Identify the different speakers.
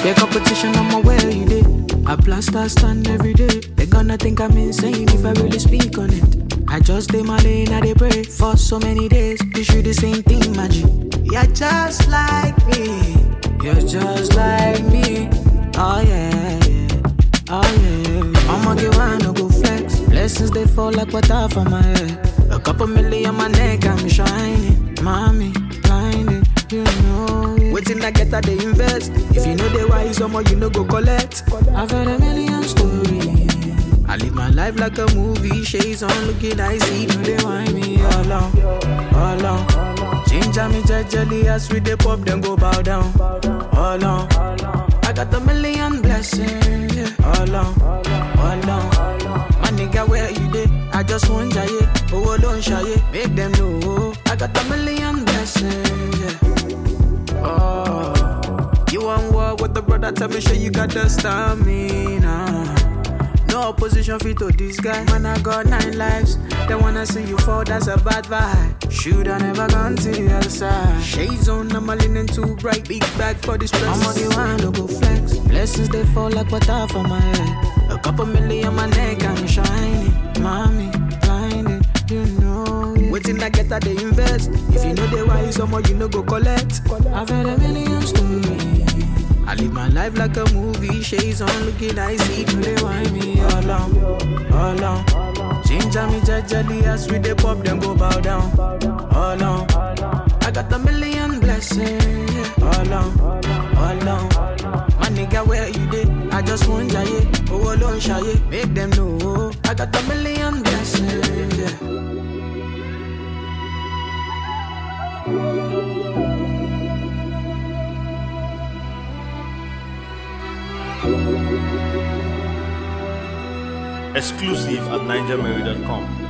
Speaker 1: Yeah, competition, I'm aware you did. I blast, I stand every day. They gonna think I'm insane if I really speak on it. I just stay my lane, I dey pray for so many days. You should the same thing, magic. You're just like me. You're just like me. Oh yeah, yeah. Oh yeah. I'ma get one, no go flex. Blessings they fall like water from my head. A couple million on my neck, I'm shining. Mommy, blinded, you know it. Waiting I get they invest. If you know they wise, some more you know go collect. I've heard a million stories. I live my life like a movie. Shades on, looking icy. Do they want me all on, all on. Ginger me jelly as we they pop, then go bow down. All on. I got a million blessings. Yeah. All on, all on. My nigga, where you did? I just want jaye. Oh, don't shy it. Make them know. I got a million blessings. Yeah. Oh, you want war with the brother? Tell me, sure you got the stamina. No opposition fit to this guy. Man, I got 9 lives. They wanna see you fall, that's a bad vibe. Should I never gone to the other side. Shades on, I'm a linen too bright. Big bag for the stress. I'm on the one, no go flex. Blessings, they fall like water from my head. A couple million on my neck, I'm shining. Mommy, blinded, you know it. Waiting I get they invest. If you know they wise, some more you know go collect. I've heard a million stories. I live my life like a movie. Shades on, looking icy. Do they want me all on, all on. Ginger me jelly as we they pop, then go bow down. All on. I got a million blessings. Yeah. All on, all on. My nigga, where you did? I just want jaye. Oh, don't shy it. Make them know. I got a million blessings. Yeah.
Speaker 2: Exclusive at NigerMary.com.